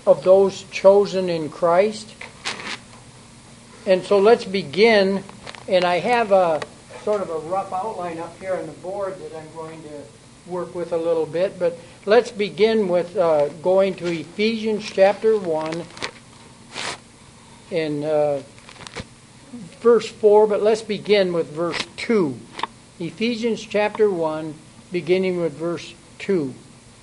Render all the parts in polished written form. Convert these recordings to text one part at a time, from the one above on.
of those chosen in Christ. And so let's begin. And I have a sort of a rough outline up here on the board that I'm going to work with a little bit. But let's begin with going to Ephesians chapter 1 and verse 4. But let's begin with verse 2. Ephesians chapter 1, beginning with verse 2.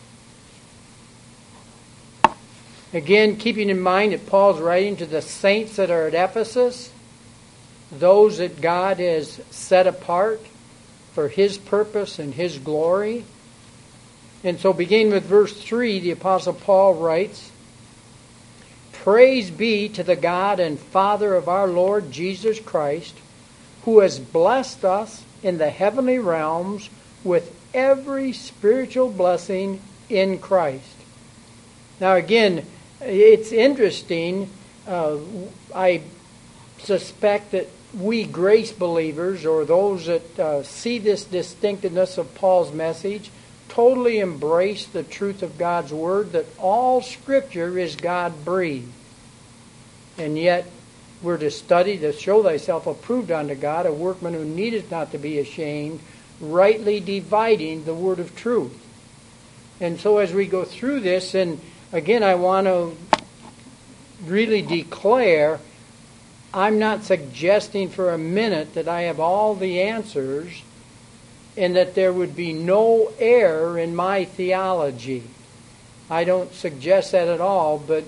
Again, keeping in mind that Paul's writing to the saints that are at Ephesus, those that God has set apart for His purpose and His glory. And so beginning with verse 3, the Apostle Paul writes, "Praise be to the God and Father of our Lord Jesus Christ, who has blessed us in the heavenly realms with every spiritual blessing in Christ." Now again, it's interesting. I suspect that we grace believers, or those that see this distinctiveness of Paul's message, totally embrace the truth of God's Word, that all Scripture is God-breathed. And yet, we're to study to show thyself approved unto God, a workman who needeth not to be ashamed, rightly dividing the word of truth. And so as we go through this, and again, I want to really declare, I'm not suggesting for a minute that I have all the answers and that there would be no error in my theology. I don't suggest that at all, but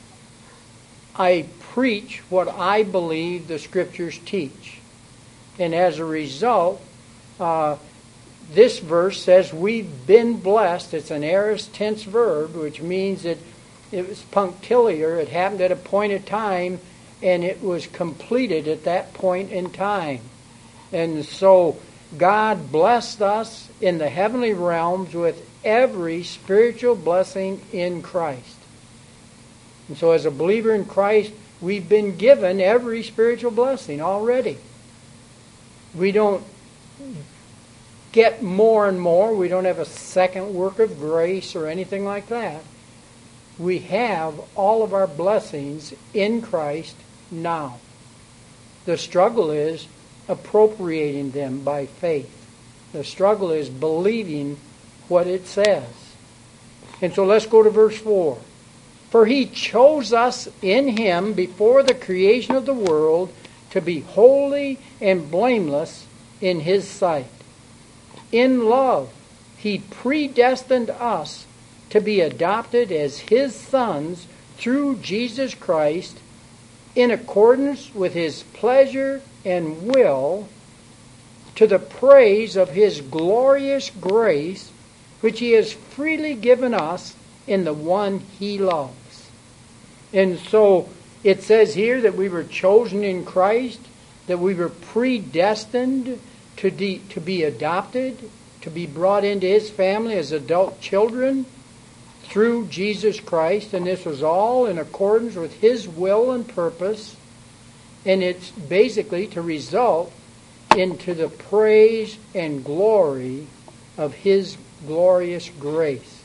I preach what I believe the Scriptures teach. And as a result, this verse says we've been blessed. It's an aorist tense verb, which means that it was punctiliar. It happened at a point of time, and it was completed at that point in time. And so God blessed us in the heavenly realms with every spiritual blessing in Christ. And so as a believer in Christ, we've been given every spiritual blessing already. We don't get more and more. We don't have a second work of grace or anything like that. We have all of our blessings in Christ now. The struggle is appropriating them by faith. The struggle is believing what it says. And so let's go to verse 4. "For He chose us in Him before the creation of the world to be holy and blameless in His sight. In love, He predestined us to be adopted as His sons through Jesus Christ, in accordance with His pleasure and will, to the praise of His glorious grace, which He has freely given us in the one He loves." And so it says here that we were chosen in Christ, that we were predestined to be adopted, to be brought into His family as adult children through Jesus Christ. And this was all in accordance with His will and purpose. And it's basically to result into the praise and glory of His glorious grace.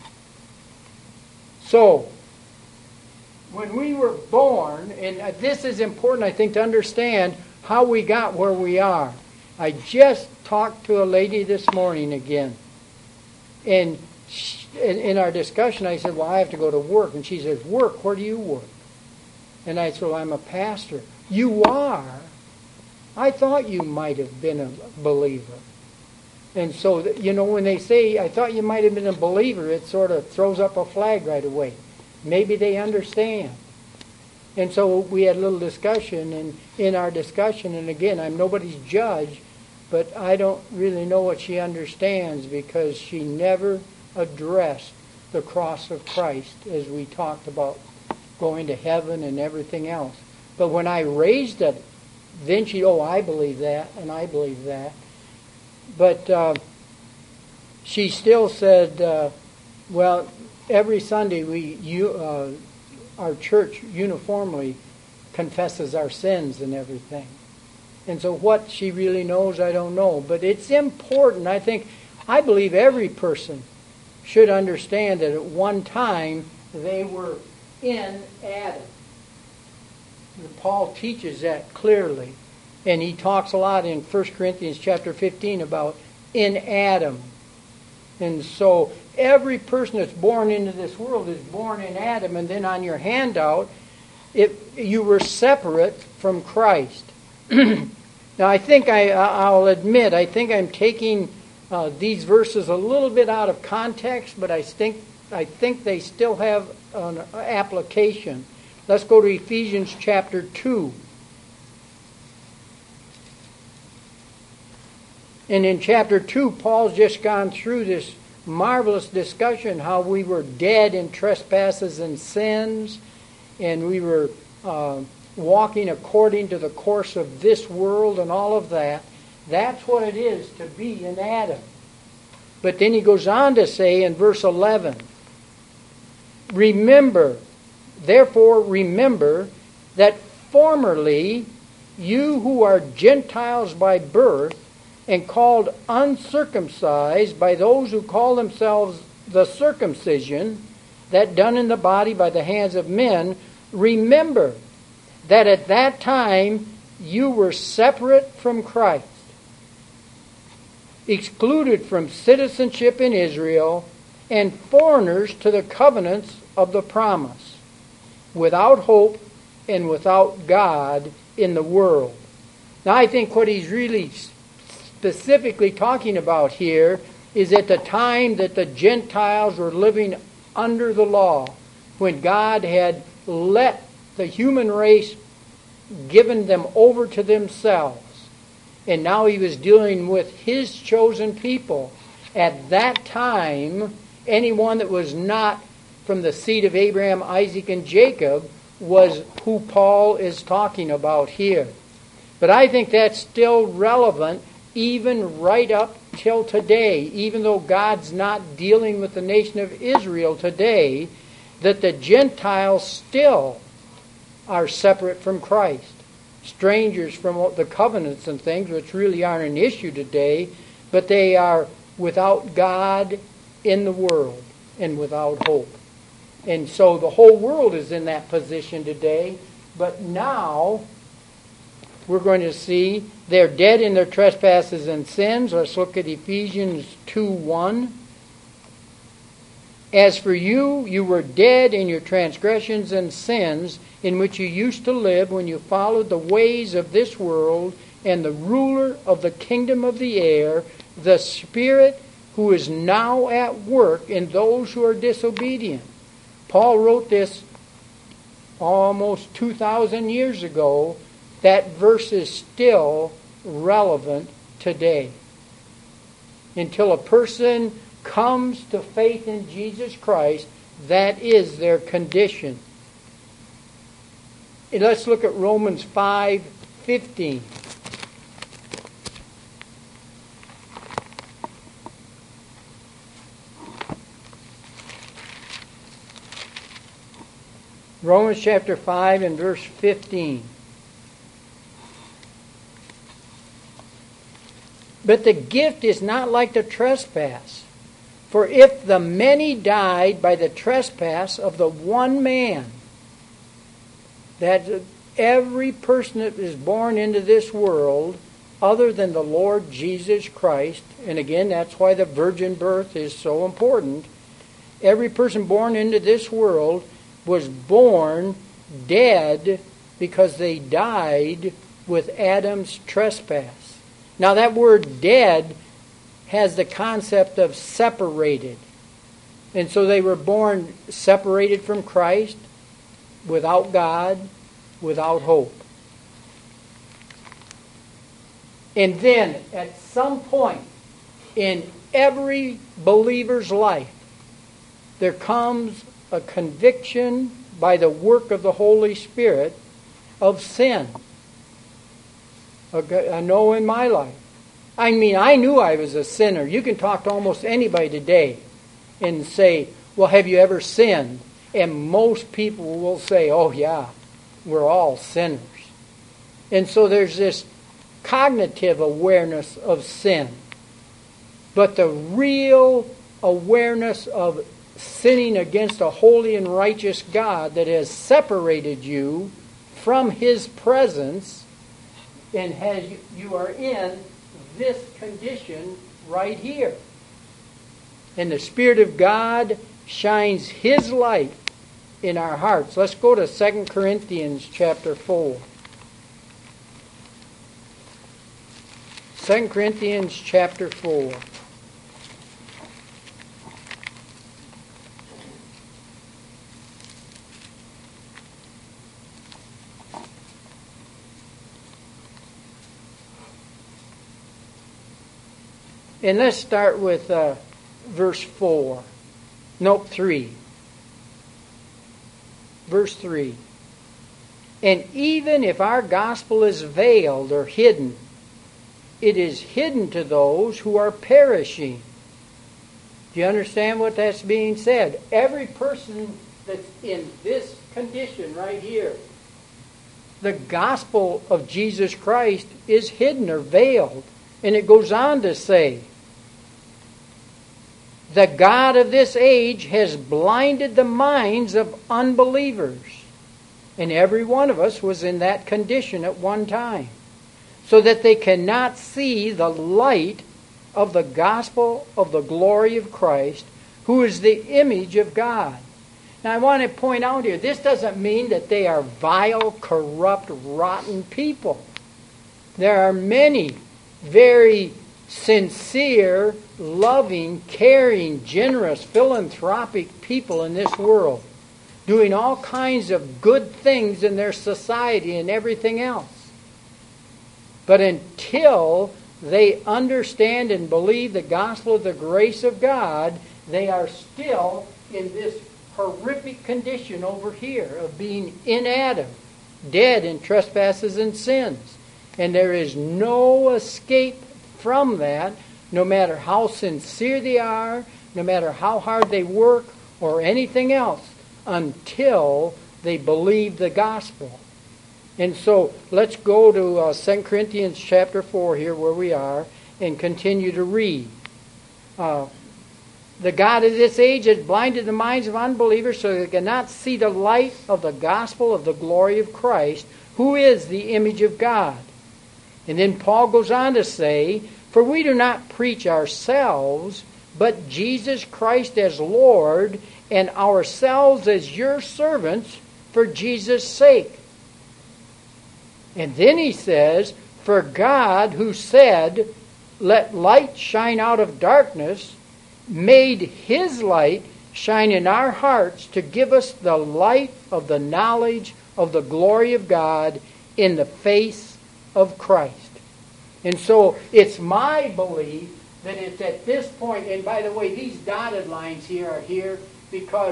So, when we were born, and this is important, I think, to understand how we got where we are. I just talked to a lady this morning again. And in our discussion, I said, well, I have to go to work. And she says, work? Where do you work? And I said, well, I'm a pastor. You are? I thought you might have been a believer. And so, when they say, I thought you might have been a believer, it sort of throws up a flag right away. Maybe they understand. And so we had a little discussion, and in our discussion, and again, I'm nobody's judge, but I don't really know what she understands, because she never addressed the cross of Christ as we talked about going to heaven and everything else. But when I raised it, then she, I believe that, and I believe that. But she still said, well, every Sunday our church uniformly confesses our sins and everything. And so what she really knows, I don't know. But it's important. I believe every person should understand that at one time they were in Adam. And Paul teaches that clearly. And he talks a lot in 1 Corinthians chapter 15 about in Adam. And so every person that's born into this world is born in Adam. And then on your handout, you were separate from Christ. Now I think I'll admit, I think I'm taking these verses a little bit out of context, but I think they still have an application. Let's go to Ephesians chapter 2. And in chapter 2, Paul's just gone through this marvelous discussion how we were dead in trespasses and sins, and we were walking according to the course of this world and all of that. That's what it is to be in Adam. But then he goes on to say in verse 11, Therefore remember that formerly you who are Gentiles by birth and called uncircumcised by those who call themselves the circumcision, that done in the body by the hands of men, remember that at that time you were separate from Christ, excluded from citizenship in Israel, and foreigners to the covenants of the promise, without hope and without God in the world. Now I think what he's really specifically talking about here is at the time that the Gentiles were living under the law, when God had let the human race given them over to themselves. And now he was dealing with his chosen people. At that time, anyone that was not from the seed of Abraham, Isaac, and Jacob was who Paul is talking about here. But I think that's still relevant even right up till today, even though God's not dealing with the nation of Israel today, that the Gentiles still are separate from Christ. Strangers from the covenants and things, which really aren't an issue today, but they are without God in the world and without hope. And so the whole world is in that position today, but now we're going to see they're dead in their trespasses and sins. Let's look at Ephesians 2:1. As for you, you were dead in your transgressions and sins, in which you used to live when you followed the ways of this world and the ruler of the kingdom of the air, the Spirit who is now at work in those who are disobedient. Paul wrote this almost 2,000 years ago. That verse is still relevant today. Until a person comes to faith in Jesus Christ, that is their condition. And let's look at Romans 5:15. Romans chapter 5 and verse 15. But the gift is not like the trespass. For if the many died by the trespass of the one man, that every person that is born into this world, other than the Lord Jesus Christ, and again, that's why the virgin birth is so important, every person born into this world was born dead because they died with Adam's trespass. Now that word dead has the concept of separated. And so they were born separated from Christ, without God, without hope. And then at some point in every believer's life, there comes a conviction by the work of the Holy Spirit of sin. I know in my life. I mean, I knew I was a sinner. You can talk to almost anybody today and say, well, have you ever sinned? And most people will say, oh yeah, we're all sinners. And so there's this cognitive awareness of sin. But the real awareness of sinning against a holy and righteous God that has separated you from His presence, and you are in this condition right here. And the Spirit of God shines His light in our hearts. Let's go to 2 Corinthians chapter 4. 2 Corinthians chapter 4. And let's start with verse 4. Nope, 3. Verse 3. And even if our gospel is veiled or hidden, it is hidden to those who are perishing. Do you understand what that's being said? Every person that's in this condition right here, the gospel of Jesus Christ is hidden or veiled. And it goes on to say, the God of this age has blinded the minds of unbelievers. And every one of us was in that condition at one time. So that they cannot see the light of the gospel of the glory of Christ, who is the image of God. Now I want to point out here, this doesn't mean that they are vile, corrupt, rotten people. There are many very sincere, loving, caring, generous, philanthropic people in this world, doing all kinds of good things in their society and everything else. But until they understand and believe the gospel of the grace of God, they are still in this horrific condition over here of being in Adam, dead in trespasses and sins. And there is no escape from that, no matter how sincere they are, no matter how hard they work, or anything else, until they believe the gospel. And so let's go to 2 Corinthians chapter 4 here where we are and continue to read. The God of this age has blinded the minds of unbelievers so they cannot see the light of the gospel of the glory of Christ, who is the image of God. And then Paul goes on to say, for we do not preach ourselves, but Jesus Christ as Lord, and ourselves as your servants for Jesus' sake. And then he says, for God, who said, let light shine out of darkness, made His light shine in our hearts to give us the light of the knowledge of the glory of God in the face of Christ. And so it's my belief that it's at this point, and by the way, these dotted lines here are here because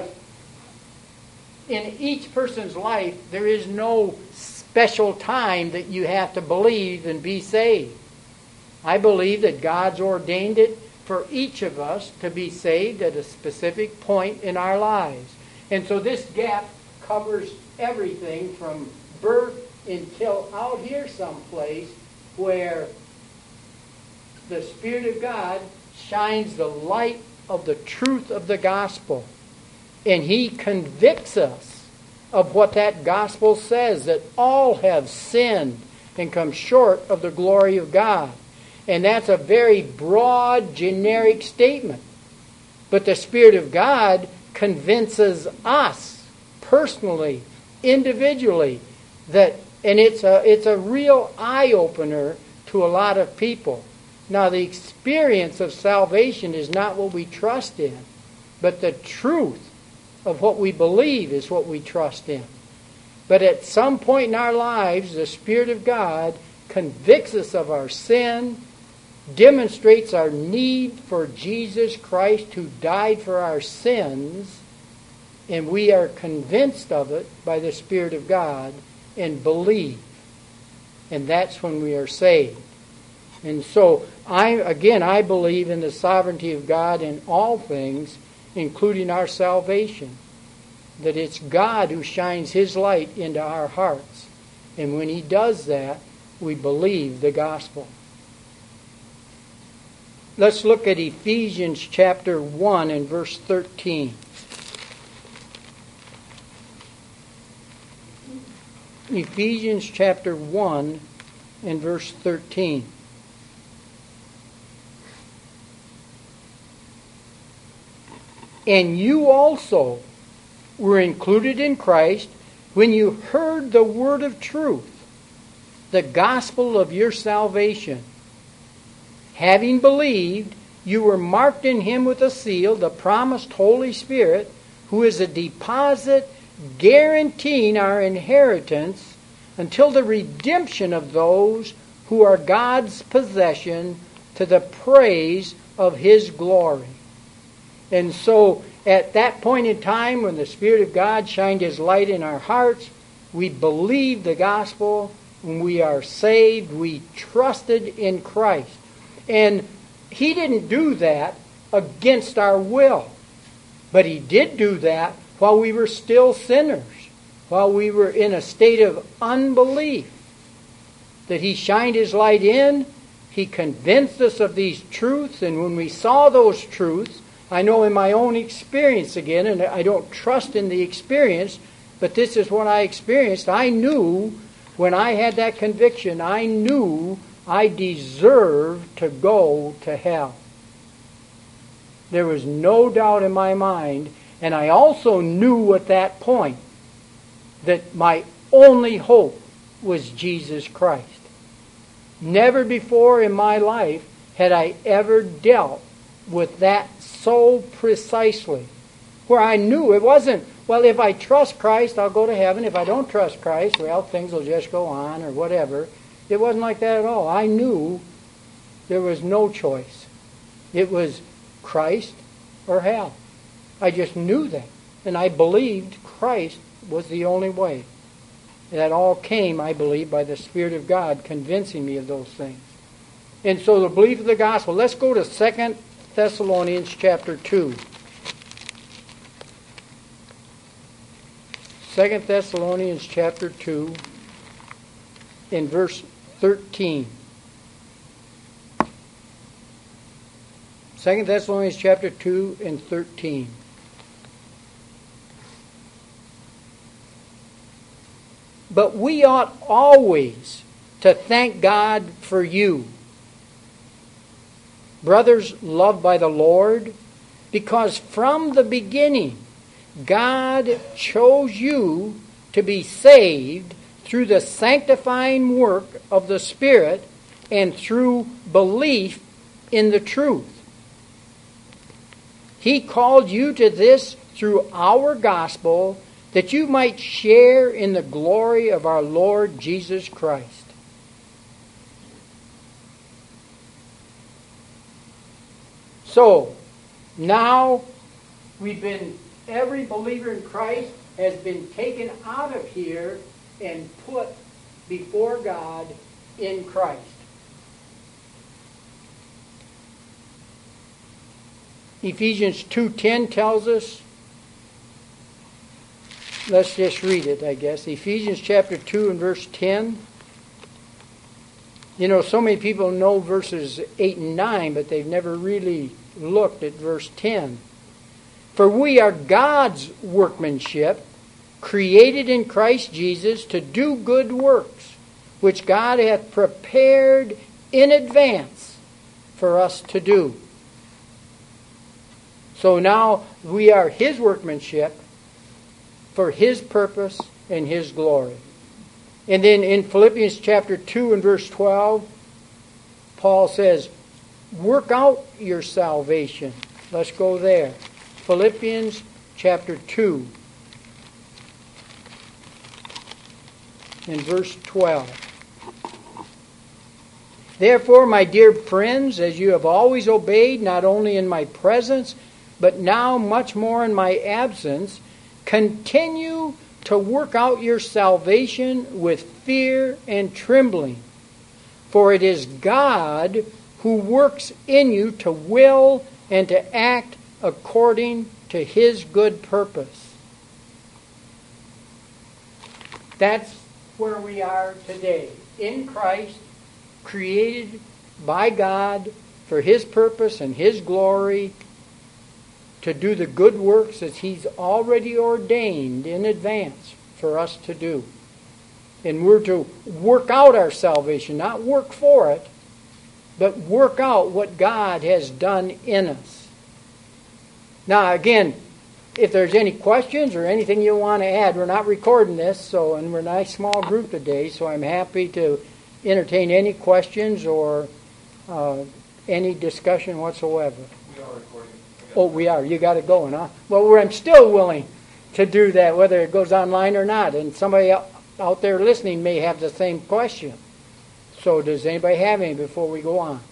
in each person's life there is no special time that you have to believe and be saved. I believe that God's ordained it for each of us to be saved at a specific point in our lives. And so this gap covers everything from birth until out here someplace where the Spirit of God shines the light of the truth of the gospel. And He convicts us of what that gospel says, that all have sinned and come short of the glory of God. And that's a very broad, generic statement. But the Spirit of God convinces us personally, individually, that, and it's a real eye-opener to a lot of people. Now, the experience of salvation is not what we trust in, but the truth of what we believe is what we trust in. But at some point in our lives, the Spirit of God convicts us of our sin, demonstrates our need for Jesus Christ who died for our sins, and we are convinced of it by the Spirit of God and believe. And that's when we are saved. And so, I believe in the sovereignty of God in all things, including our salvation. That it's God who shines His light into our hearts. And when He does that, we believe the gospel. Let's look at Ephesians chapter 1 and verse 13. Ephesians chapter 1 and verse 13. And you also were included in Christ when you heard the word of truth, the gospel of your salvation. Having believed, you were marked in him with a seal, the promised Holy Spirit, who is a deposit guaranteeing our inheritance until the redemption of those who are God's possession to the praise of his glory. And so at that point in time when the Spirit of God shined his light in our hearts, we believed the gospel, and we are saved, we trusted in Christ. And he didn't do that against our will, but he did do that while we were still sinners, while we were in a state of unbelief. That he shined his light in, he convinced us of these truths, and when we saw those truths, I know in my own experience again, and I don't trust in the experience, but this is what I experienced. I knew when I had that conviction, I knew I deserved to go to hell. There was no doubt in my mind, and I also knew at that point that my only hope was Jesus Christ. Never before in my life had I ever dealt with that so precisely, where I knew it wasn't, well, if I trust Christ, I'll go to heaven. If I don't trust Christ, well, things will just go on or whatever. It wasn't like that at all. I knew there was no choice. It was Christ or hell. I just knew that. And I believed Christ was the only way. And that all came, I believe, by the Spirit of God convincing me of those things. And so the belief of the gospel. Let's go to 2 Thessalonians chapter 2. 2 Thessalonians chapter 2 in verse 13. 2 Thessalonians chapter 2 and 13. But we ought always to thank God for you, brothers loved by the Lord, because from the beginning God chose you to be saved through the sanctifying work of the Spirit and through belief in the truth. He called you to this through our gospel, that you might share in the glory of our Lord Jesus Christ. So, now every believer in Christ has been taken out of here and put before God in Christ. Ephesians 2:10 tells us, let's just read it, I guess. Ephesians chapter 2 and verse 10. You know, so many people know verses 8 and 9, but they've never really looked at verse 10. For we are God's workmanship, created in Christ Jesus to do good works, which God hath prepared in advance for us to do. So now we are his workmanship for his purpose and his glory. And then in Philippians chapter 2 and verse 12, Paul says, work out your salvation. Let's go there. Philippians chapter 2 and verse 12. Therefore, my dear friends, as you have always obeyed, not only in my presence, but now much more in my absence, continue to work out your salvation with fear and trembling. For it is God who works in you to will and to act according to his good purpose. That's where we are today. In Christ, created by God for his purpose and his glory, to do the good works that he's already ordained in advance for us to do. And we're to work out our salvation, not work for it, but work out what God has done in us. Now, again, if there's any questions or anything you want to add, we're not recording this, and we're a nice small group today, so I'm happy to entertain any questions or any discussion whatsoever. We are recording. Oh, we are. You got it going, huh? Well, I'm still willing to do that, whether it goes online or not. And somebody out there listening may have the same question. So does anybody have any before we go on?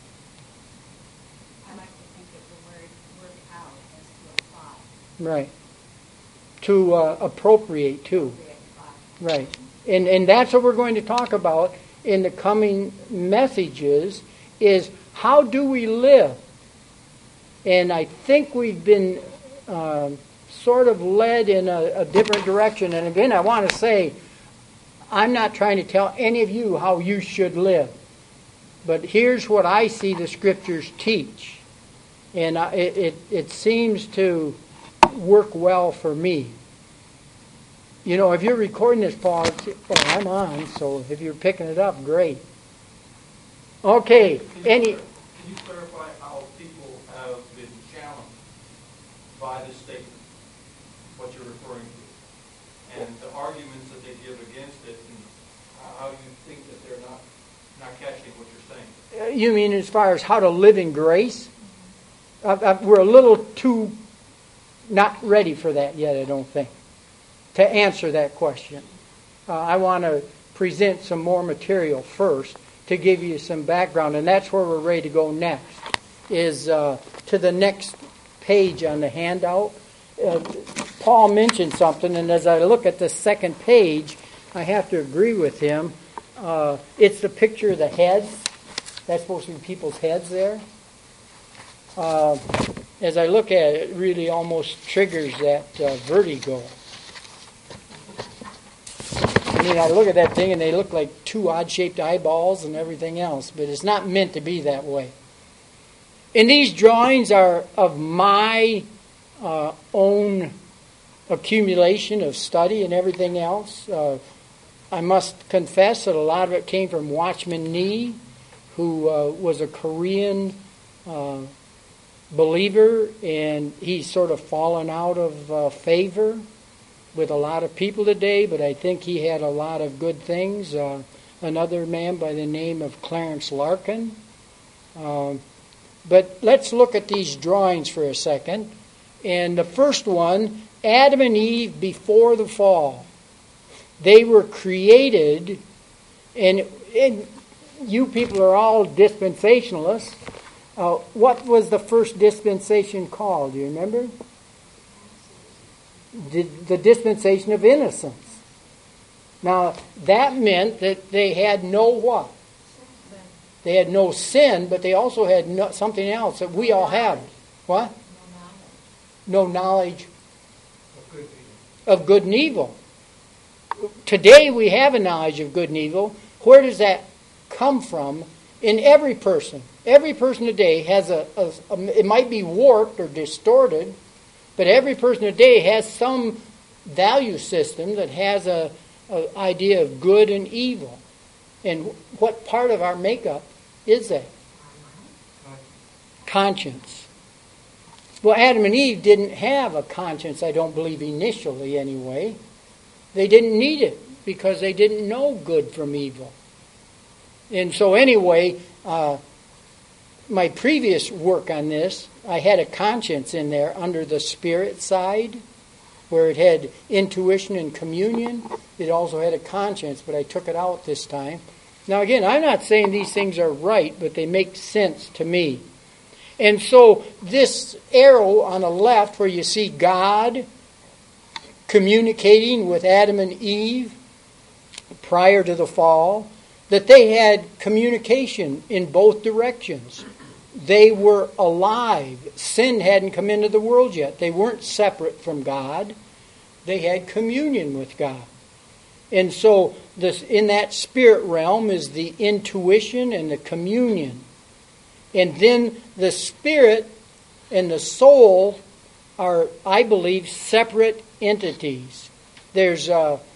I like to think of the word work out as to apply. Right. To appropriate, too. Right. And that's what we're going to talk about in the coming messages, is how do we live? And I think we've been sort of led in a different direction. And again, I want to say, I'm not trying to tell any of you how you should live. But here's what I see the Scriptures teach. And it seems to work well for me. You know, if you're recording this, Paul, I'm on, so if you're picking it up, great. Okay, Can you clarify how people have been challenged by this statement, what you're referring to, and the arguments that they give against it, and how you think that they're not catching what you're saying? You mean as far as how to live in grace? We're a little too not ready for that yet, I don't think, to answer that question. I want to present some more material first to give you some background, and that's where we're ready to go next, is to the next page on the handout. Paul mentioned something, and as I look at the second page, I have to agree with him. It's the picture of the heads. That's supposed to be people's heads there. As I look at it, it really almost triggers that vertigo. I mean, I look at that thing and they look like two odd-shaped eyeballs and everything else, but it's not meant to be that way. And these drawings are of my own accumulation of study and everything else. I must confess that a lot of it came from Watchman Nee, who was a Korean believer, and he's sort of fallen out of favor with a lot of people today, but I think he had a lot of good things. Another man by the name of Clarence Larkin. But let's look at these drawings for a second. And the first one, Adam and Eve before the fall. They were created, and you people are all dispensationalists. What was the first dispensation called? Do you remember? The dispensation of innocence. Now, that meant that they had no what? They had no sin, but they also had something else that we all have. What? No knowledge of good and evil. Today we have a knowledge of good and evil. Where does that come from? In every person. Every person today has it might be warped or distorted, but every person today has some value system that has a idea of good and evil. And what part of our makeup is that? Conscience. Well, Adam and Eve didn't have a conscience, I don't believe, initially anyway. They didn't need it because they didn't know good from evil. And so anyway, my previous work on this, I had a conscience in there under the spirit side, where it had intuition and communion. It also had a conscience, but I took it out this time. Now again, I'm not saying these things are right, but they make sense to me. And so this arrow on the left where you see God communicating with Adam and Eve prior to the fall, that they had communication in both directions. They were alive. Sin hadn't come into the world yet. They weren't separate from God. They had communion with God. And so in that spirit realm is the intuition and the communion. And then the spirit and the soul are, I believe, separate entities. There's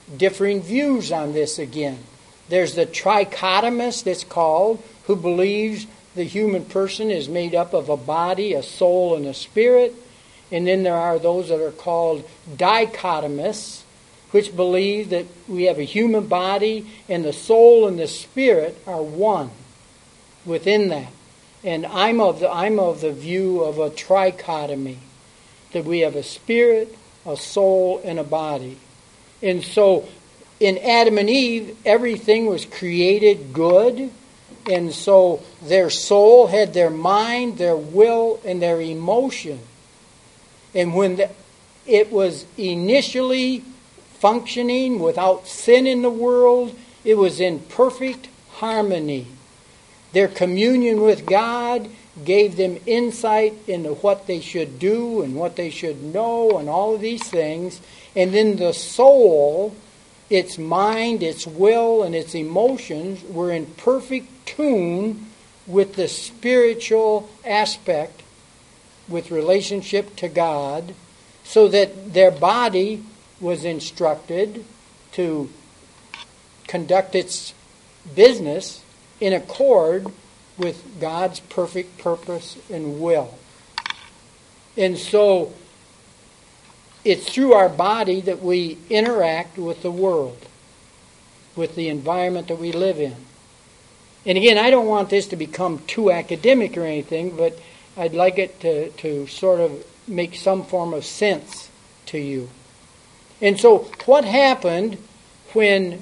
differing views on this again. There's the trichotomist, it's called, who believes the human person is made up of a body, a soul, and a spirit. And then there are those that are called dichotomists, which believe that we have a human body and the soul and the spirit are one within that. And I'm of the view of a trichotomy, that we have a spirit, a soul, and a body. And so in Adam and Eve, everything was created good. And so their soul had their mind, their will, and their emotion. And when it was initially functioning without sin in the world, it was in perfect harmony. Their communion with God gave them insight into what they should do and what they should know and all of these things. And then the soul, its mind, its will, and its emotions were in perfect tune with the spiritual aspect, with relationship to God, so that their body was instructed to conduct its business in accord with God's perfect purpose and will. And so it's through our body that we interact with the world, with the environment that we live in. And again, I don't want this to become too academic or anything, but I'd like it to sort of make some form of sense to you. And so what happened when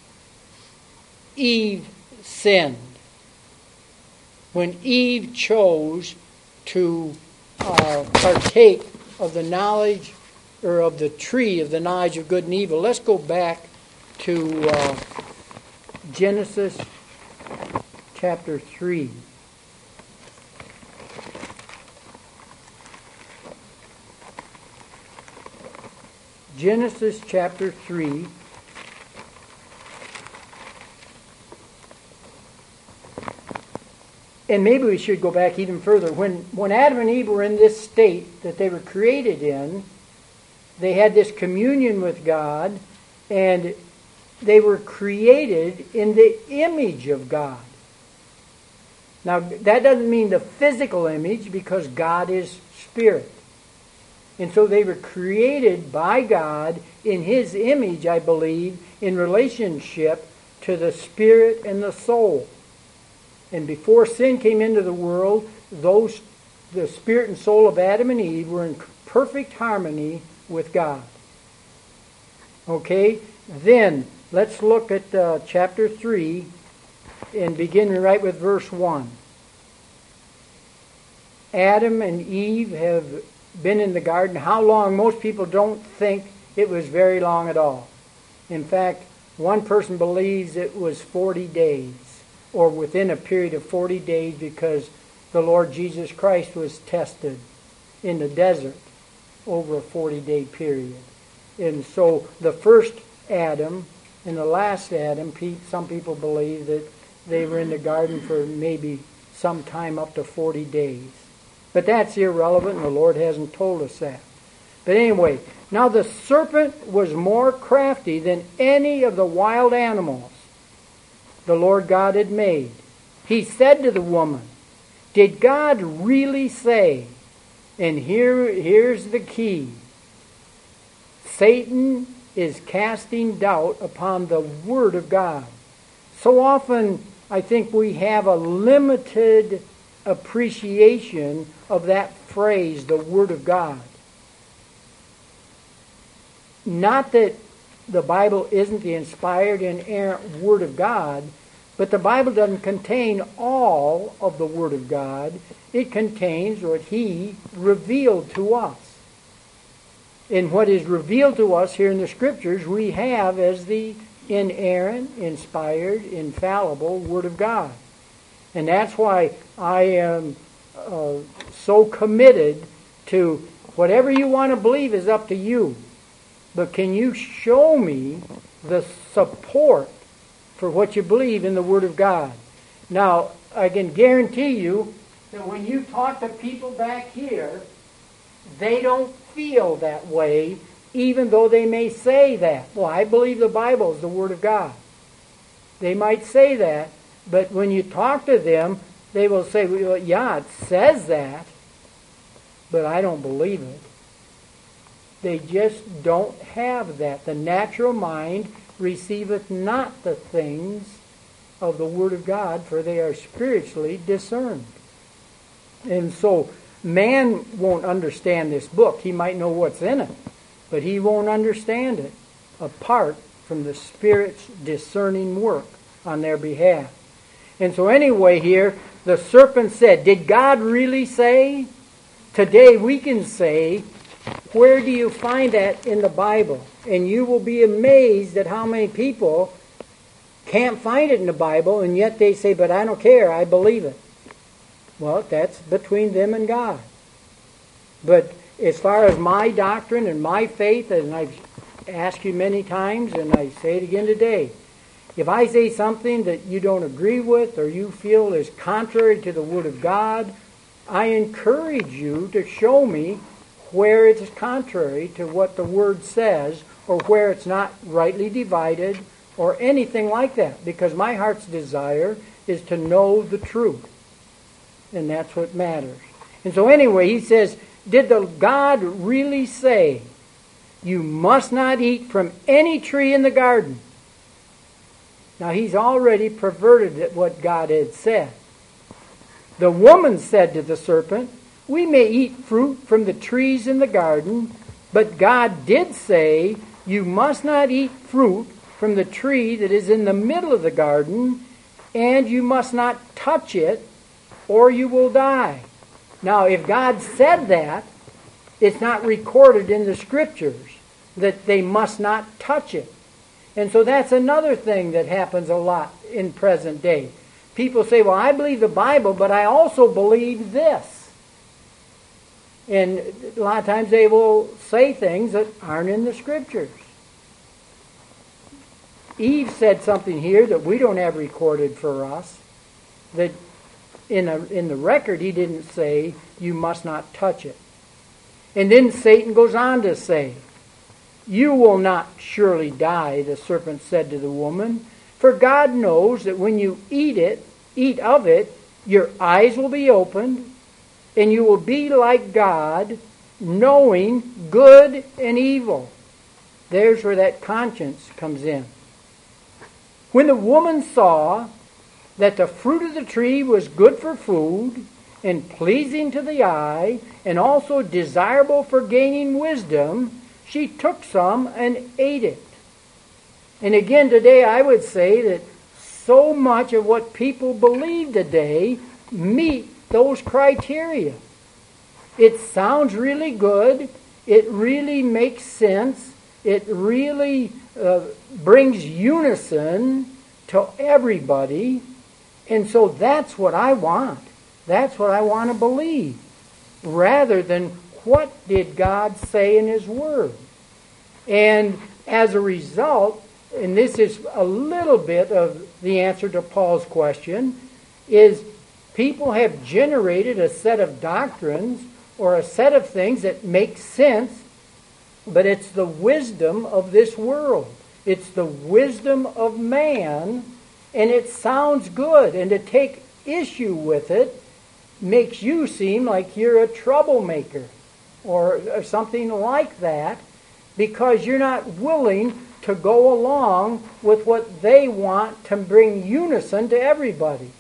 Eve sinned? When Eve chose to partake of the knowledge, or of the tree of the knowledge of good and evil. Let's go back to Genesis chapter 3. Genesis chapter 3. And maybe we should go back even further. When Adam and Eve were in this state that they were created in, they had this communion with God, and they were created in the image of God. Now, that doesn't mean the physical image, because God is spirit. And so they were created by God in His image, I believe, in relationship to the spirit and the soul. And before sin came into the world, the spirit and soul of Adam and Eve were in perfect harmony with God. Okay? Then, let's look at chapter 3 and begin right with verse 1. Adam and Eve have been in the garden. How long? Most people don't think it was very long at all. In fact, one person believes it was 40 days, or within a period of 40 days, because the Lord Jesus Christ was tested in the desert over a 40-day period. And so the first Adam and the last Adam, some people believe that they were in the garden for maybe some time up to 40 days. But that's irrelevant, and the Lord hasn't told us that. But anyway, now the serpent was more crafty than any of the wild animals the Lord God had made. He said to the woman, "Did God really say?" And here's the key. Satan is casting doubt upon the Word of God. So often, I think we have a limited appreciation of that phrase, the Word of God. Not that the Bible isn't the inspired and inerrant Word of God, but the Bible doesn't contain all of the Word of God. It contains what He revealed to us. And what is revealed to us here in the Scriptures, we have as the inerrant, inspired, infallible Word of God. And that's why I am so committed to whatever you want to believe is up to you. But can you show me the support for what you believe in the Word of God? Now, I can guarantee you that when you talk to people back here, they don't feel that way even though they may say that. Well, I believe the Bible is the Word of God. They might say that, but when you talk to them, they will say, well, yeah, it says that, but I don't believe it. They just don't have that. The natural mind receiveth not the things of the Word of God, for they are spiritually discerned. And so man won't understand this book. He might know what's in it, but he won't understand it apart from the Spirit's discerning work on their behalf. And so anyway here, the serpent said, did God really say? Today we can say, where do you find that in the Bible? And you will be amazed at how many people can't find it in the Bible, and yet they say, but I don't care, I believe it. Well, that's between them and God. But as far as my doctrine and my faith, and I've asked you many times, and I say it again today, if I say something that you don't agree with or you feel is contrary to the Word of God, I encourage you to show me where it is contrary to what the Word says, or where it's not rightly divided, or anything like that. Because my heart's desire is to know the truth. And that's what matters. And so anyway, he says, did the God really say, you must not eat from any tree in the garden? Now he's already perverted what God had said. The woman said to the serpent, we may eat fruit from the trees in the garden, but God did say, you must not eat fruit from the tree that is in the middle of the garden, and you must not touch it, or you will die. Now, if God said that, it's not recorded in the Scriptures that they must not touch it. And so that's another thing that happens a lot in present day. People say, well, I believe the Bible, but I also believe this. And a lot of times they will say things that aren't in the Scriptures. Eve said something here that we don't have recorded for us, that in the record he didn't say, you must not touch it. And then Satan goes on to say, you will not surely die, the serpent said to the woman, for God knows that when you eat of it, your eyes will be opened, and you will be like God, knowing good and evil. There's where that conscience comes in. When the woman saw that the fruit of the tree was good for food, and pleasing to the eye, and also desirable for gaining wisdom, she took some and ate it. And again today I would say that so much of what people believe today meet those criteria. It sounds really good. It really makes sense. It really brings unison to everybody. And so that's what I want. That's what I want to believe. Rather than what did God say in His Word. And as a result, and this is a little bit of the answer to Paul's question, is people have generated a set of doctrines or a set of things that make sense, but it's the wisdom of this world. It's the wisdom of man, and it sounds good. And to take issue with it makes you seem like you're a troublemaker or something like that, because you're not willing to go along with what they want to bring unison to everybody.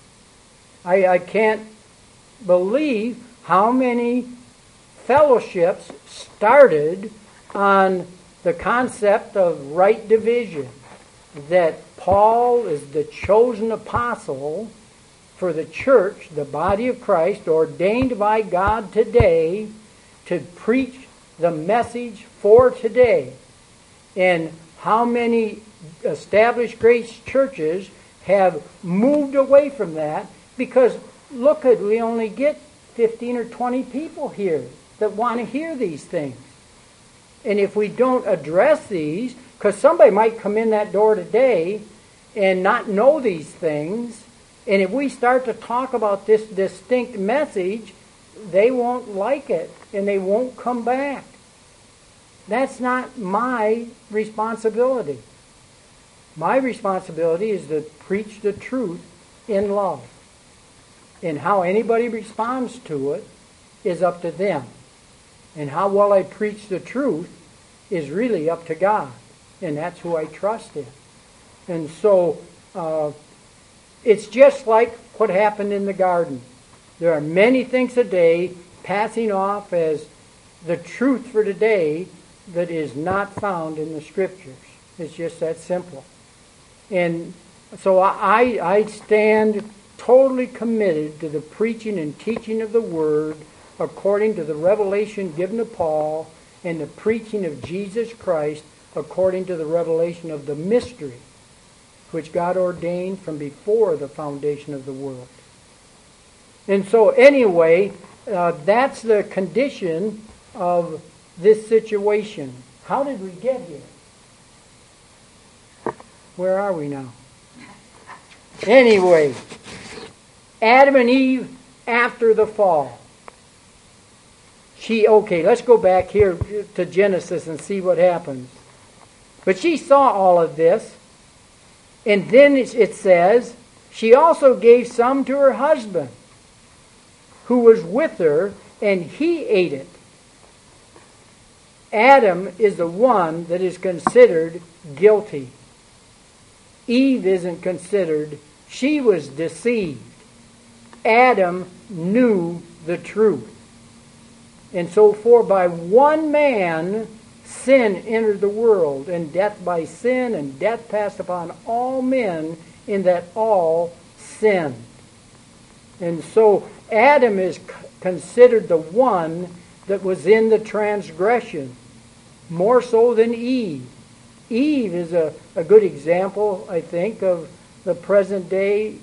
I can't believe how many fellowships started on the concept of right division, that Paul is the chosen apostle for the church, the body of Christ, ordained by God today to preach the message for today. And how many established grace churches have moved away from that, because look at, we only get 15 or 20 people here that want to hear these things. And if we don't address these, because somebody might come in that door today and not know these things, and if we start to talk about this distinct message, they won't like it and they won't come back. That's not my responsibility. My responsibility is to preach the truth in love. And how anybody responds to it is up to them. And how well I preach the truth is really up to God. And that's who I trust in. And so it's just like what happened in the garden. There are many things today passing off as the truth for today that is not found in the Scriptures. It's just that simple. And so I stand totally committed to the preaching and teaching of the Word according to the revelation given to Paul and the preaching of Jesus Christ according to the revelation of the mystery which God ordained from before the foundation of the world. And so anyway, that's the condition of this situation. How did we get here? Where are we now? Anyway, Adam and Eve after the fall. Let's go back here to Genesis and see what happens. But she saw all of this, and then it says, she also gave some to her husband, who was with her, and he ate it. Adam is the one that is considered guilty. Eve isn't considered. She was deceived. Adam knew the truth. And so for by one man sin entered the world, and death by sin, and death passed upon all men, in that all sinned. And so Adam is considered the one that was in the transgression, more so than Eve. Eve is a good example, I think, of the present day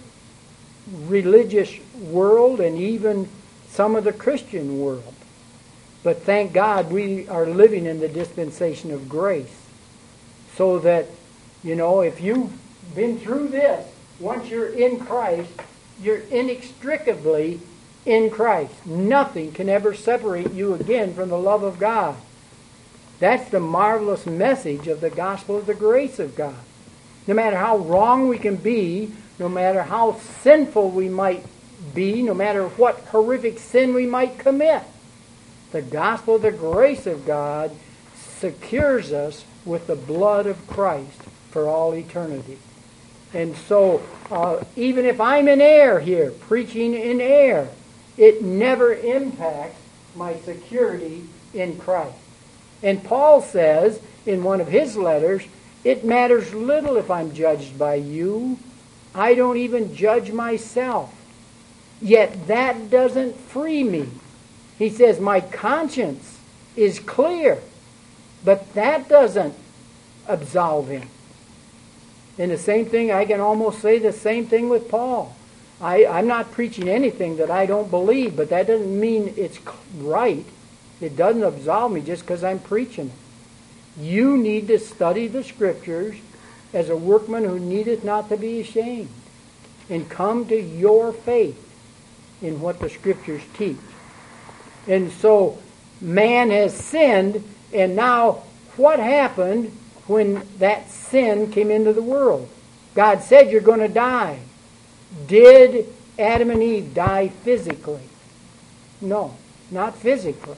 religious world and even some of the Christian world. But thank God we are living in the dispensation of grace. So that, if you've been through this, once you're in Christ, you're inextricably in Christ. Nothing can ever separate you again from the love of God. That's the marvelous message of the gospel of the grace of God. No matter how wrong we can be, no matter how sinful we might be, no matter what horrific sin we might commit, the gospel of the grace of God secures us with the blood of Christ for all eternity. And so, even if I'm in error here, preaching in error, it never impacts my security in Christ. And Paul says in one of his letters, it matters little if I'm judged by you. I don't even judge myself. Yet that doesn't free me. He says, my conscience is clear, but that doesn't absolve him. And the same thing, I can almost say the same thing with Paul. I'm not preaching anything that I don't believe, but that doesn't mean it's right. It doesn't absolve me just because I'm preaching it. You need to study the Scriptures as a workman who needeth not to be ashamed, and come to your faith in what the Scriptures teach. And so man has sinned, and now what happened when that sin came into the world? God said you're going to die. Did Adam and Eve die physically? No, not physically.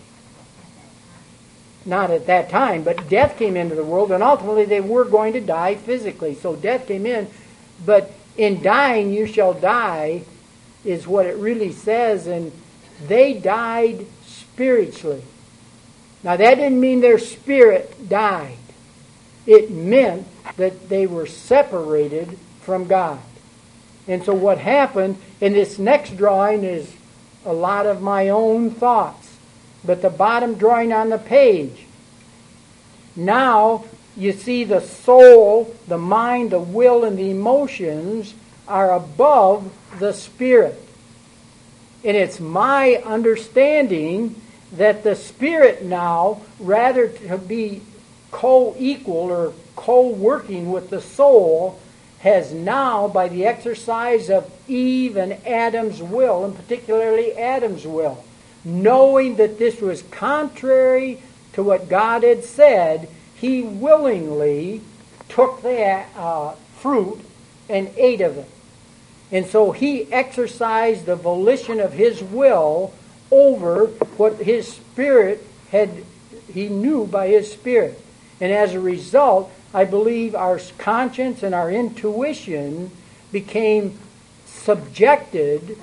Not at that time, but death came into the world, and ultimately they were going to die physically. So death came in, but in dying you shall die is what it really says, and they died spiritually. Now that didn't mean their spirit died. It meant that they were separated from God. And so what happened, and this next drawing is a lot of my own thoughts, but the bottom drawing on the page. Now you see the soul, the mind, the will, and the emotions are above the spirit. And it's my understanding that the spirit now, rather to be co-equal or co-working with the soul, has now, by the exercise of Eve and Adam's will, and particularly Adam's will, knowing that this was contrary to what God had said, he willingly took the fruit and ate of it. And so he exercised the volition of his will over what his spirit he knew by his spirit. And as a result, I believe our conscience and our intuition became subjected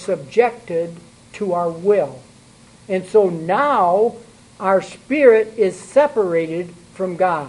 to our will. And so now our spirit is separated from God.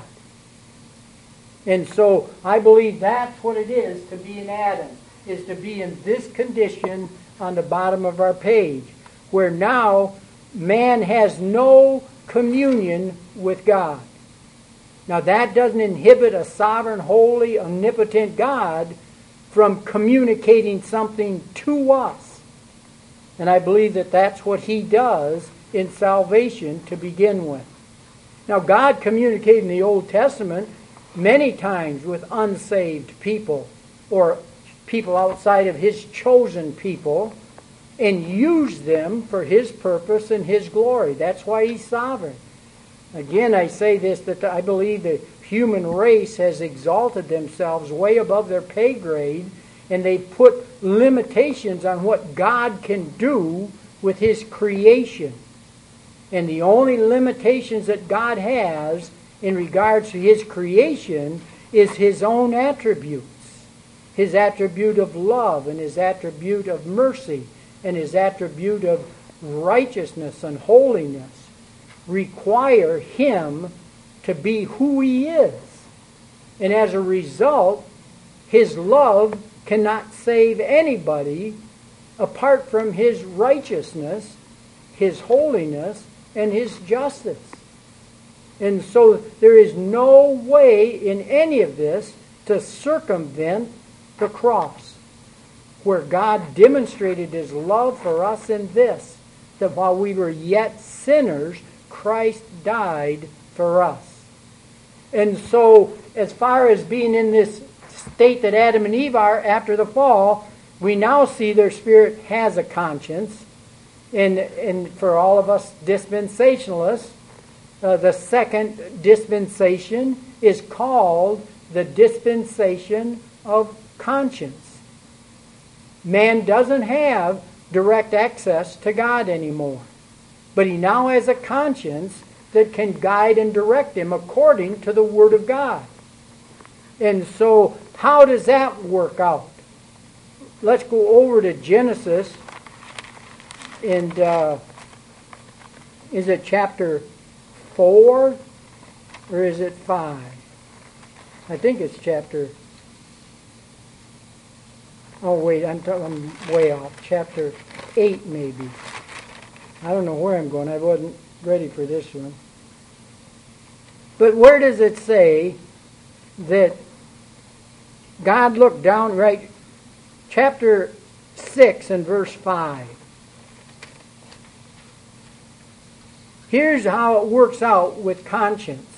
And so I believe that's what it is to be in Adam, is to be in this condition on the bottom of our page, where now man has no communion with God. Now that doesn't inhibit a sovereign, holy, omnipotent God from communicating something to us. And I believe that that's what he does in salvation to begin with. Now God communicated in the Old Testament many times with unsaved people or people outside of his chosen people and used them for his purpose and his glory. That's why he's sovereign. Again, I say this, that I believe the human race has exalted themselves way above their pay grade, and they put limitations on what God can do with his creation. And the only limitations that God has in regards to his creation is his own attributes. His attribute of love and his attribute of mercy and his attribute of righteousness and holiness require him to be who he is. And as a result, his love cannot save anybody apart from his righteousness, his holiness, and his justice. And so there is no way in any of this to circumvent the cross, where God demonstrated his love for us in this, that while we were yet sinners, Christ died for us. And so, as far as being in this state that Adam and Eve are after the fall, we now see their spirit has a conscience. And for all of us dispensationalists, the second dispensation is called the dispensation of conscience. Man doesn't have direct access to God anymore, but he now has a conscience that can guide and direct him according to the Word of God. And so, how does that work out? Let's go over to Genesis, and is it chapter 4 or is it 5? I think it's chapter... Oh, wait, I'm way off. Chapter 8, maybe. I don't know where I'm going. I wasn't ready for this one. But where does it say that God looked down, right? Chapter 6 and verse 5. Here's how it works out with conscience.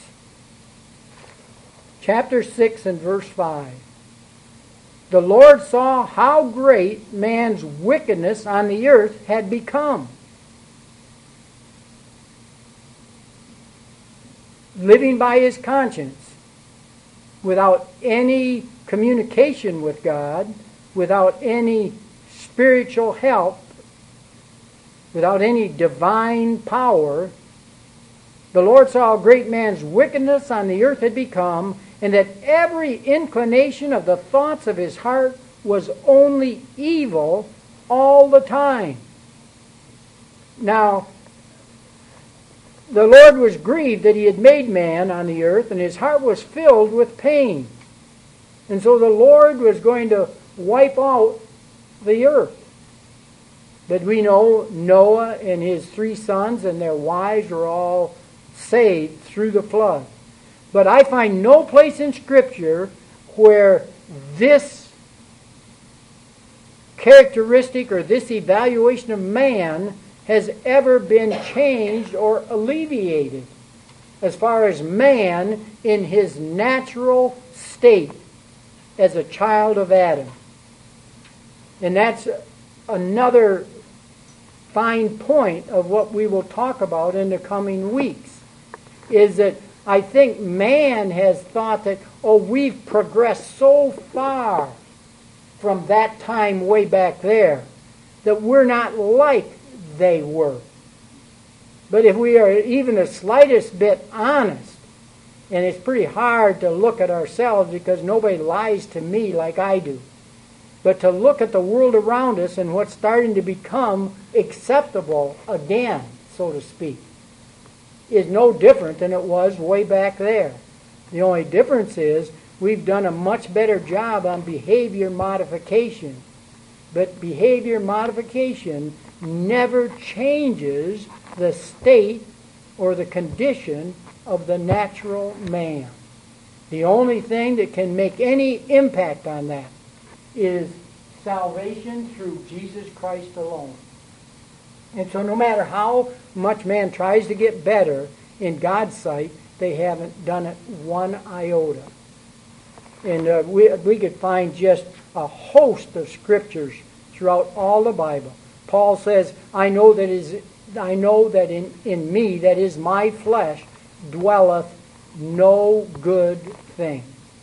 Chapter 6 and verse 5. The Lord saw how great man's wickedness on the earth had become. Living by his conscience, without any communication with God, without any spiritual help, without any divine power, the Lord saw how great man's wickedness on the earth had become, and that every inclination of the thoughts of his heart was only evil all the time. Now, the Lord was grieved that he had made man on the earth, and his heart was filled with pain. And so the Lord was going to wipe out the earth. But we know Noah and his 3 sons and their wives were all saved through the flood. But I find no place in Scripture where this characteristic or this evaluation of man has ever been changed or alleviated as far as man in his natural state as a child of Adam. And that's another fine point of what we will talk about in the coming weeks. is that I think man has thought that, we've progressed so far from that time way back there that we're not like they were. But if we are even the slightest bit honest, and it's pretty hard to look at ourselves because nobody lies to me like I do, but to look at the world around us and what's starting to become acceptable again, so to speak, is no different than it was way back there. The only difference is we've done a much better job on behavior modification. But behavior modification never changes the state or the condition of the natural man. The only thing that can make any impact on that is salvation through Jesus Christ alone. And so no matter how much man tries to get better in God's sight, they haven't done it one iota. And we could find just a host of scriptures throughout all the Bible. Paul says, I know that in me, that is my flesh, dwelleth no good thing.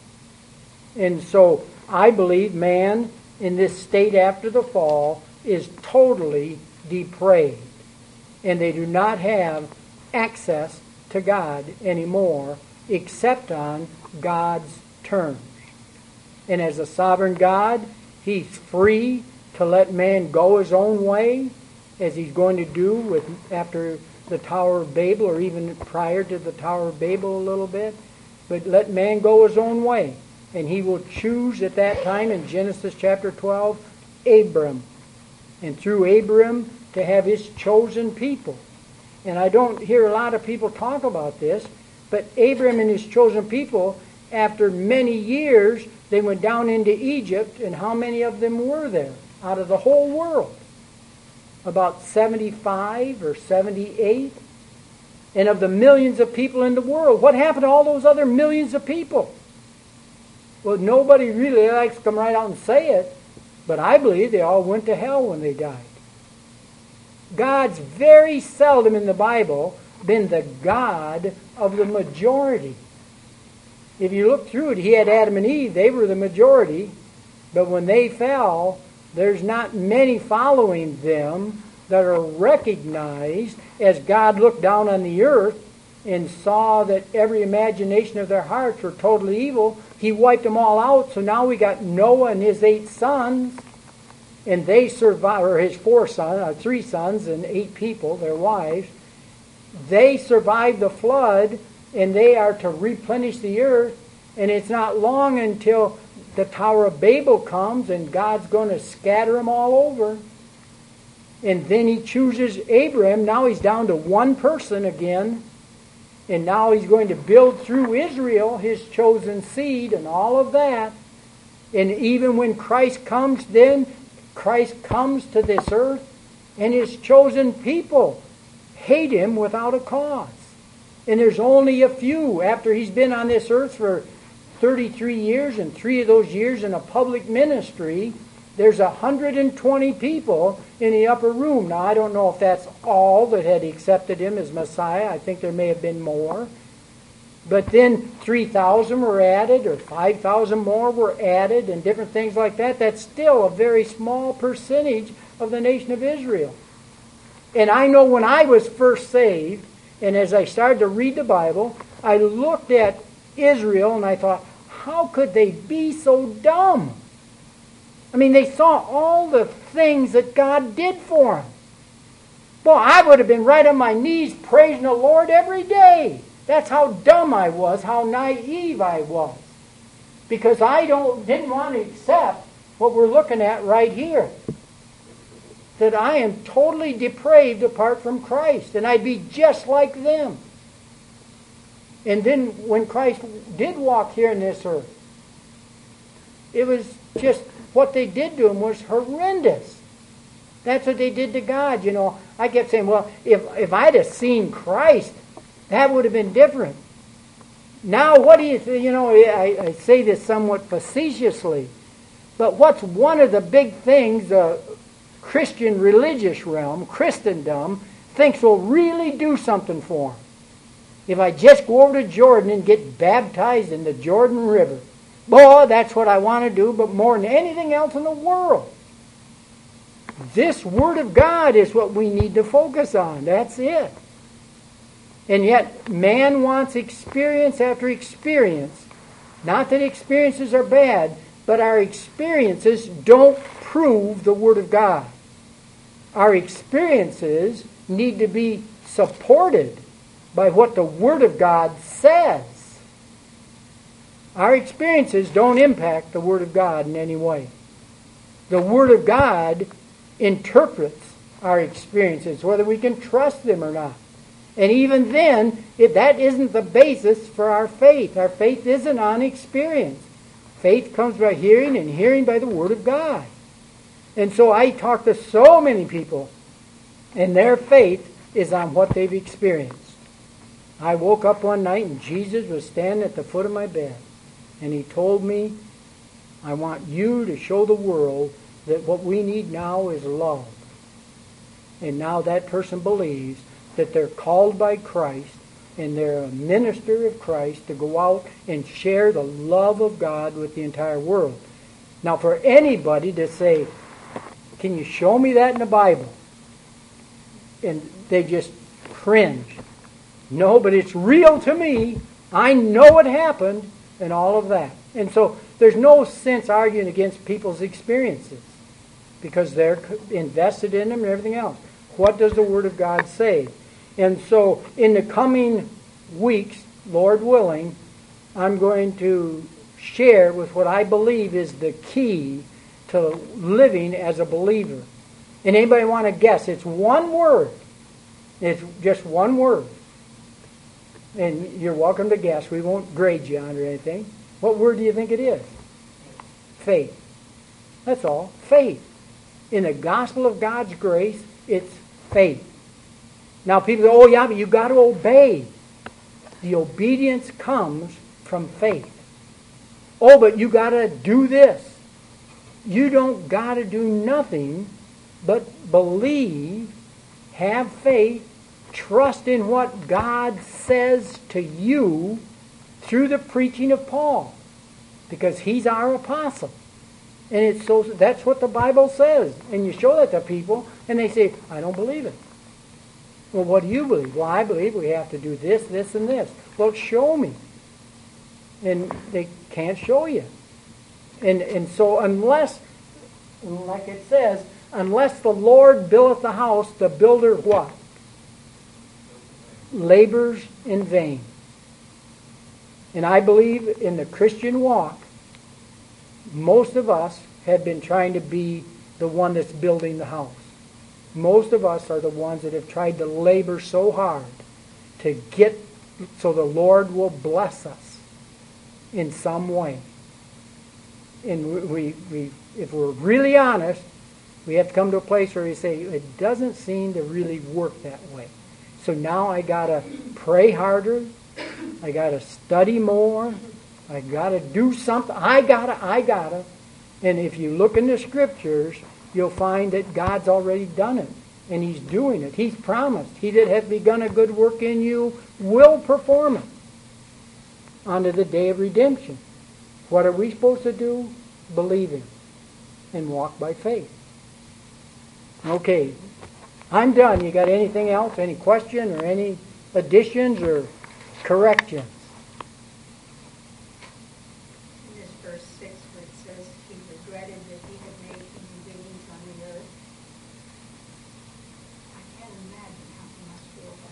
And so I believe man in this state after the fall is totally depraved. And they do not have access to God anymore except on God's terms. And as a sovereign God, He's free to let man go his own way, as He's going to do after the Tower of Babel, or even prior to the Tower of Babel a little bit. But let man go his own way. And He will choose at that time in Genesis chapter 12, Abram. And through Abram to have His chosen people. And I don't hear a lot of people talk about this, but Abram and His chosen people, after many years, they went down into Egypt, and how many of them were there out of the whole world? About 75 or 78. And of the millions of people in the world, what happened to all those other millions of people? Well, nobody really likes to come right out and say it, but I believe they all went to hell when they died. God's very seldom in the Bible been the God of the majority. If you look through it, He had Adam and Eve, they were the majority, but when they fell, there's not many following them that are recognized as God looked down on the earth and saw that every imagination of their hearts were totally evil. He wiped them all out, so now we got Noah and his 8 sons, and they survived, or his 3 sons and 8 people, their wives. They survived the flood, and they are to replenish the earth, and it's not long until the Tower of Babel comes, and God's going to scatter them all over. And then He chooses Abraham. Now he's down to one person again, and now He's going to build through Israel, His chosen seed, and all of that. And even when Christ comes, then Christ comes to this earth, and His chosen people hate Him without a cause. And there's only a few. After He's been on this earth for 33 years, and 3 of those years in a public ministry, there's 120 people in the upper room. Now, I don't know if that's all that had accepted Him as Messiah. I think there may have been more. But then 3,000 were added, or 5,000 more were added, and different things like that. That's still a very small percentage of the nation of Israel. And I know when I was first saved, and as I started to read the Bible, I looked at Israel and I thought, how could they be so dumb? I mean, they saw all the things that God did for them. Boy, I would have been right on my knees praising the Lord every day. That's how dumb I was, how naive I was. Because I didn't want to accept what we're looking at right here. That I am totally depraved apart from Christ, and I'd be just like them. And then when Christ did walk here in this earth, it was just what they did to Him was horrendous. That's what they did to God. You know, I kept saying, well, if I'd have seen Christ, that would have been different. Now, what do you think? You know, I say this somewhat facetiously, but what's one of the big things the Christian religious realm, Christendom, thinks will really do something for them? If I just go over to Jordan and get baptized in the Jordan River, boy, that's what I want to do, but more than anything else in the world. This Word of God is what we need to focus on. That's it. And yet, man wants experience after experience. Not that experiences are bad, but our experiences don't prove the Word of God. Our experiences need to be supported by what the Word of God says. Our experiences don't impact the Word of God in any way. The Word of God interprets our experiences, whether we can trust them or not. And even then, if that isn't the basis for our faith isn't on experience. Faith comes by hearing, and hearing by the Word of God. And so I talk to so many people, and their faith is on what they've experienced. I woke up one night, and Jesus was standing at the foot of my bed. And He told me, I want you to show the world that what we need now is love. And now that person believes that they're called by Christ, and they're a minister of Christ to go out and share the love of God with the entire world. Now, for anybody to say, can you show me that in the Bible? And they just cringe. No, but it's real to me. I know it happened, and all of that. And so there's no sense arguing against people's experiences, because they're invested in them and everything else. What does the Word of God say? And so in the coming weeks, Lord willing, I'm going to share with what I believe is the key to living as a believer. And anybody want to guess? It's one word. It's just one word. And you're welcome to guess. We won't grade you on or anything. What word do you think it is? Faith. That's all. Faith. In the gospel of God's grace, it's faith. Now people say, oh yeah, but you've got to obey. The obedience comes from faith. Oh, but you got to do this. You don't got to do nothing but believe, have faith, trust in what God says to you through the preaching of Paul, because he's our apostle. And it's so that's what the Bible says. And you show that to people, and they say, I don't believe it. Well, what do you believe? Well, I believe we have to do this, this, and this. Well, show me. And they can't show you. And so unless, like it says, unless the Lord buildeth the house, the builder what? Labors in vain. And I believe in the Christian walk, most of us have been trying to be the one that's building the house. Most of us are the ones that have tried to labor so hard to get so the Lord will bless us in some way. And we if we're really honest, we have to come to a place where we say, it doesn't seem to really work that way. So now I got to pray harder. I got to study more. I got to do something. I got to. And if you look in the Scriptures, you'll find that God's already done it. And He's doing it. He's promised. He that hath begun a good work in you will perform it unto the day of redemption. What are we supposed to do? Believe Him and walk by faith. Okay. I'm done. You got anything else? Any question or any additions or corrections? In this verse 6 where it says he regretted that he had made human beings on the earth, I can't imagine how he must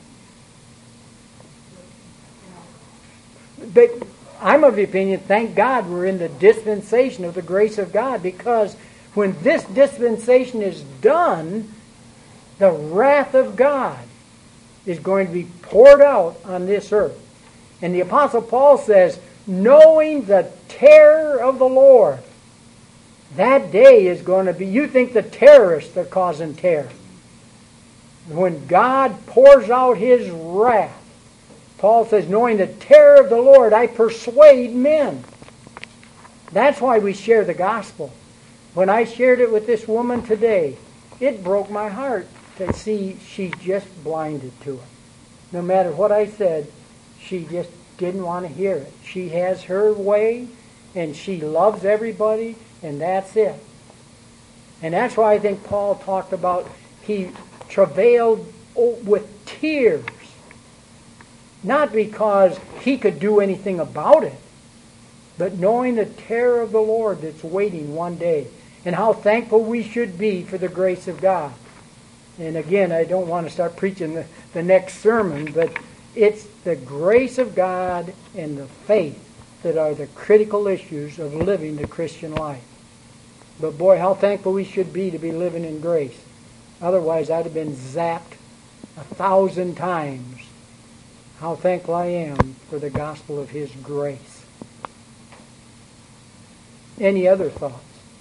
feel about that. But I'm of the opinion, thank God we're in the dispensation of the grace of God, because when this dispensation is done, the wrath of God is going to be poured out on this earth. And the Apostle Paul says, knowing the terror of the Lord, that day is going to be, you think the terrorists are causing terror. When God pours out His wrath, Paul says, knowing the terror of the Lord, I persuade men. That's why we share the gospel. When I shared it with this woman today, it broke my heart to see she's just blinded to it. No matter what I said, She just didn't want to hear it. She has her way, and she loves everybody, and that's it. And that's why I think Paul talked about he travailed with tears. Not because he could do anything about it, but knowing the terror of the Lord that's waiting one day. And how thankful we should be for the grace of God. And again, I don't want to start preaching the next sermon, but it's the grace of God and the faith that are the critical issues of living the Christian life. But boy, how thankful we should be to be living in grace. Otherwise, I'd have been zapped 1,000 times. How thankful I am for the gospel of His grace. Any other thoughts?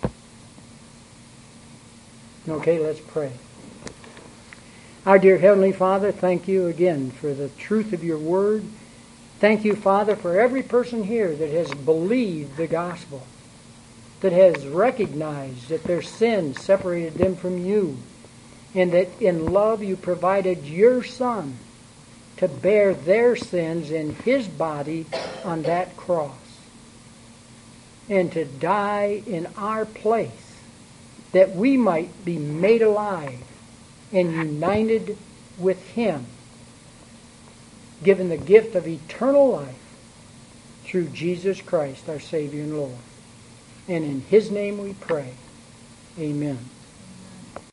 Okay, let's pray. Our dear Heavenly Father, thank you again for the truth of your word. Thank you, Father, for every person here that has believed the gospel, that has recognized that their sins separated them from you, and that in love you provided your Son to bear their sins in His body on that cross, and to die in our place, that we might be made alive and united with Him, given the gift of eternal life through Jesus Christ, our Savior and Lord. And in His name we pray. Amen.